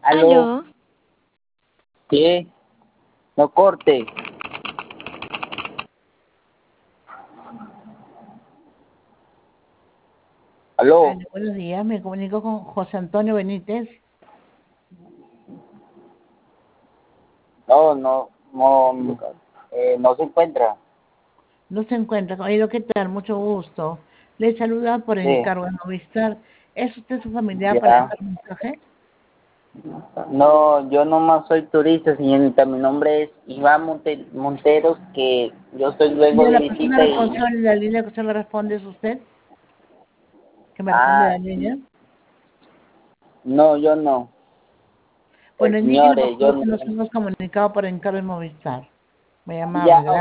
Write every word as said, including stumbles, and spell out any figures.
Aló. ¿Aló? Sí, no corte. Aló. Aló, buenos días, me comunico con José Antonio Benítez. No, no, no, eh, no se encuentra. No se encuentra. Oído, ¿qué tal? Mucho gusto. Le saluda por Sí, encargo de Movistar. ¿Es usted su familiar para ya. dejar un mensaje? No, yo nomás soy turista, señorita. Mi nombre es Iván Monte- Monteros, que yo estoy luego Mira, de la persona visita y... responsable de la línea que usted le responde es usted, que me responde Ah, la línea. no, yo no. Bueno, El indíqueme señor, por eh, yo favor no. que nos hemos comunicado por encargo de Movistar. Muy amable, Ya, gracias.